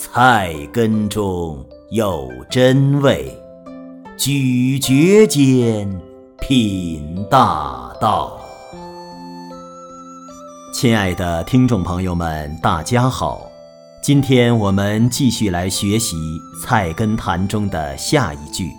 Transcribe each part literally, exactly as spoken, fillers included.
菜根中有真味，咀嚼间品大道。亲爱的听众朋友们，大家好，今天我们继续来学习《菜根谭》中的下一句：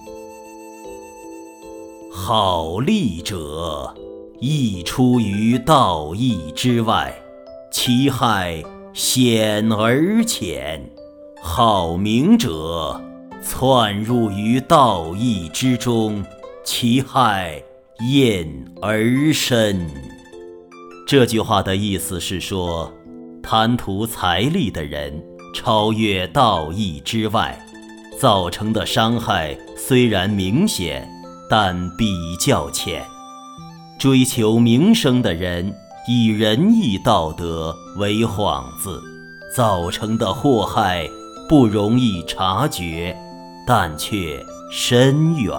好利者，亦出于道义之外，其害显而浅；好名者，窜入于道义之中，其害隐而深。这句话的意思是说，贪图财力的人超越道义之外，造成的伤害虽然明显，但比较浅。追求名声的人以仁义道德为幌子，造成的祸害不容易察觉，但却深远。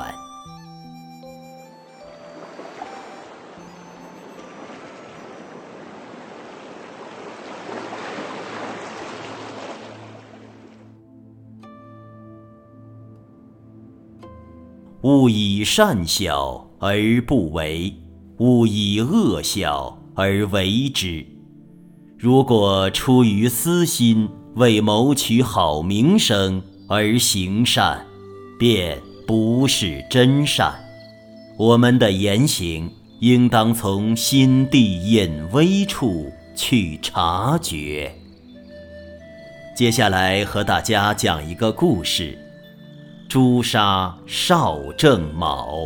勿以善小而不为，勿以恶小而为之。如果出于私心，为谋取好名声而行善，便不是真善。我们的言行应当从心地隐微处去察觉。接下来和大家讲一个故事：诛杀邵正卯。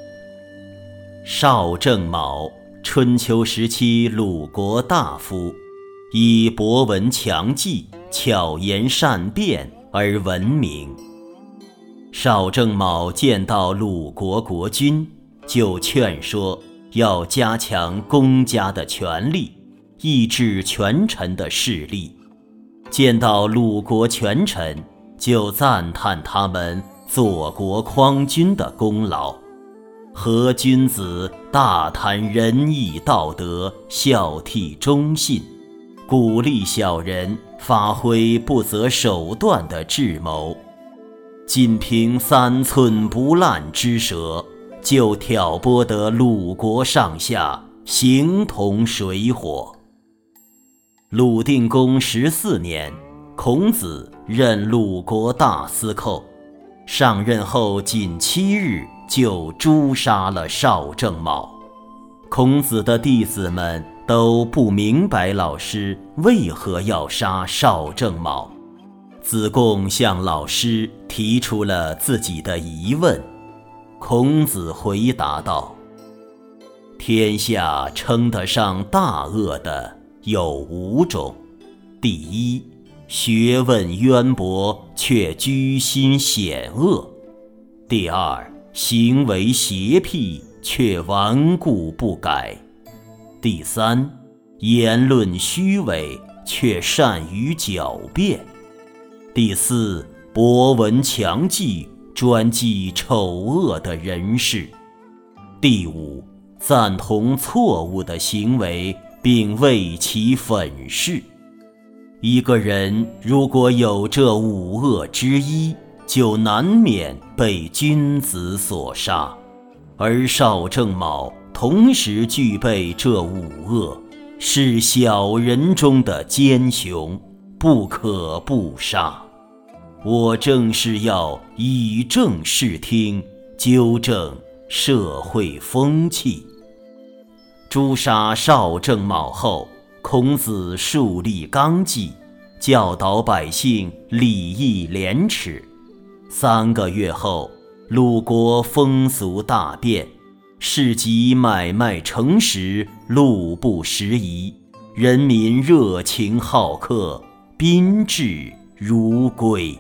邵正卯，春秋时期鲁国大夫，以博闻强记、巧言善辩而闻名。邵正卯见到鲁国国君，就劝说要加强公家的权力，抑制权臣的势力。见到鲁国权臣，就赞叹他们佐国匡君的功劳。何君子大谈仁义道德，孝悌忠信，鼓励小人发挥不择手段的智谋，仅凭三寸不烂之舌，就挑拨得鲁国上下形同水火。鲁定公十四年，孔子任鲁国大司寇，上任后仅七日就诛杀了邵正卯。孔子的弟子们都不明白老师为何要杀邵正卯。子贡向老师提出了自己的疑问，孔子回答道：天下称得上大恶的有五种。第一，学问渊博却居心险恶；第二，行为邪僻却顽固不改；第三，言论虚伪却善于狡辩；第四，博闻强记，专记丑恶的人事；第五，赞同错误的行为并为其粉饰。一个人如果有这五恶之一，就难免被君子所杀。而邵正卯同时具备这五恶，是小人中的奸雄，不可不杀。我正是要以正视听，纠正社会风气。诛杀邵正卯后，孔子树立纲纪，教导百姓礼义廉耻。三个月后，鲁国风俗大变，市集买卖成实，路不拾遗，人民热情好客，宾至如归。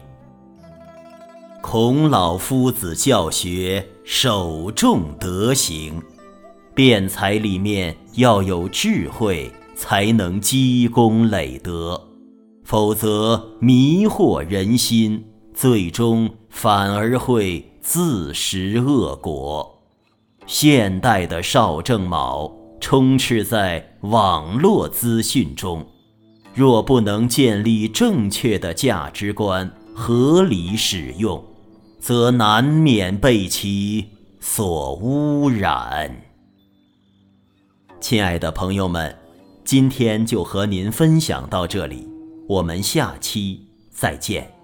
孔老夫子教学首重德行，辩才里面要有智慧，才能积功累德，否则迷惑人心，最终反而会自食恶果。现代的邵正卯充斥在网络资讯中， 若不能建立正确的价值观，合理使用，则难免被其所污染。亲爱的朋友们，今天就和您分享到这里，我们下期再见。